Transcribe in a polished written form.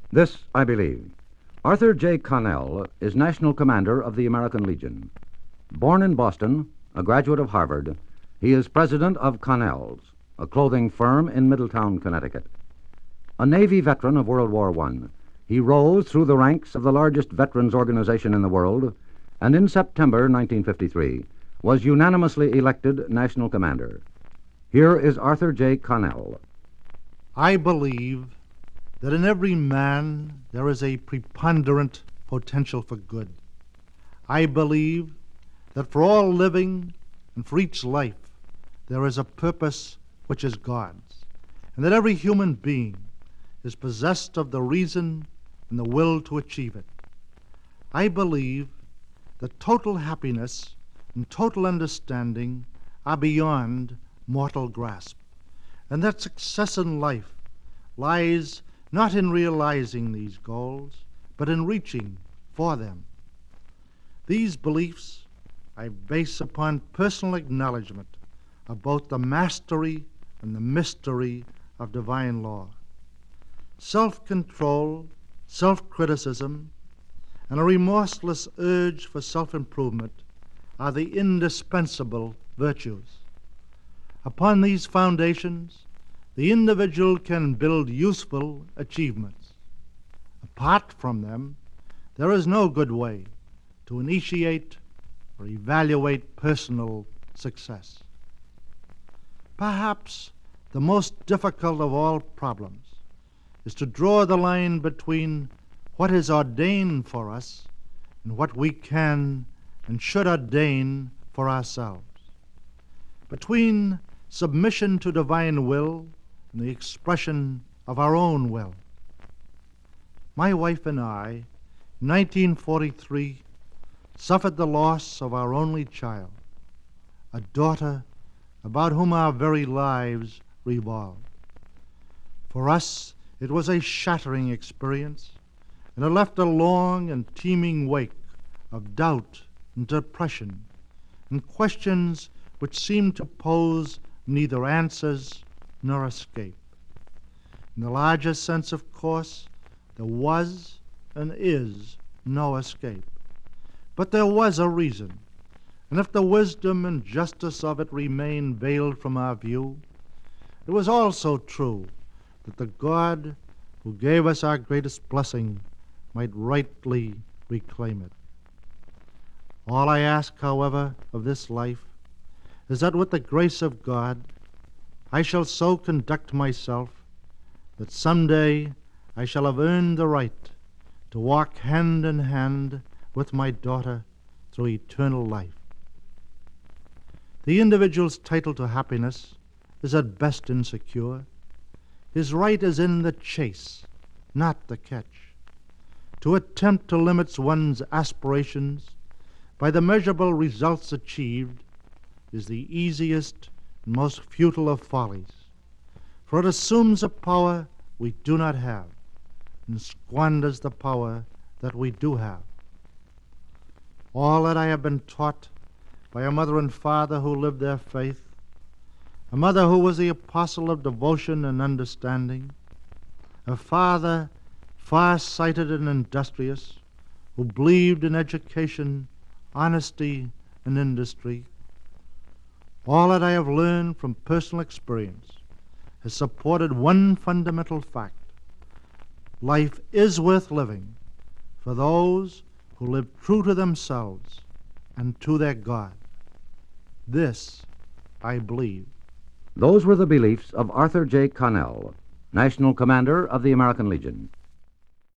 This I believe. Arthur J. Connell is National Commander of the American Legion. Born in Boston, a graduate of Harvard, he is president of Connell's, a clothing firm in Middletown, Connecticut. A Navy veteran of World War I, he rose through the ranks of the largest veterans organization in the world, and in September 1953 was unanimously elected National Commander. Here is Arthur J. Connell. I believe that in every man there is a preponderant potential for good. I believe that for all living and for each life there is a purpose which is God's, and that every human being is possessed of the reason and the will to achieve it. I believe that total happiness and total understanding are beyond mortal grasp, and that success in life lies not in realizing these goals, but in reaching for them. These beliefs I base upon personal acknowledgement of both the mastery and the mystery of divine law. Self-control, self-criticism, and a remorseless urge for self-improvement are the indispensable virtues. Upon these foundations, the individual can build useful achievements. Apart from them, there is no good way to initiate or evaluate personal success. Perhaps the most difficult of all problems is to draw the line between what is ordained for us and what we can and should ordain for ourselves, between submission to divine will and the expression of our own will. My wife and I, in 1943, suffered the loss of our only child, a daughter about whom our very lives revolved. For us, it was a shattering experience, and it left a long and teeming wake of doubt and depression, and questions which seemed to pose neither answers nor escape. In the larger sense, of course, there was and is no escape. But there was a reason, and if the wisdom and justice of it remain veiled from our view, it was also true that the God who gave us our greatest blessing might rightly reclaim it. All I ask, however, of this life is that with the grace of God, I shall so conduct myself that someday I shall have earned the right to walk hand in hand with my daughter through eternal life. The individual's title to happiness is at best insecure. His right is in the chase, not the catch. To attempt to limit one's aspirations by the measurable results achieved is the easiest and most futile of follies, for it assumes a power we do not have and squanders the power that we do have. All that I have been taught by a mother and father who lived their faith, a mother who was the apostle of devotion and understanding, a father far-sighted and industrious, who believed in education, honesty, and industry. All that I have learned from personal experience has supported one fundamental fact: life is worth living for those who live true to themselves and to their God. This I believe. Those were the beliefs of Arthur J. Connell, National Commander of the American Legion.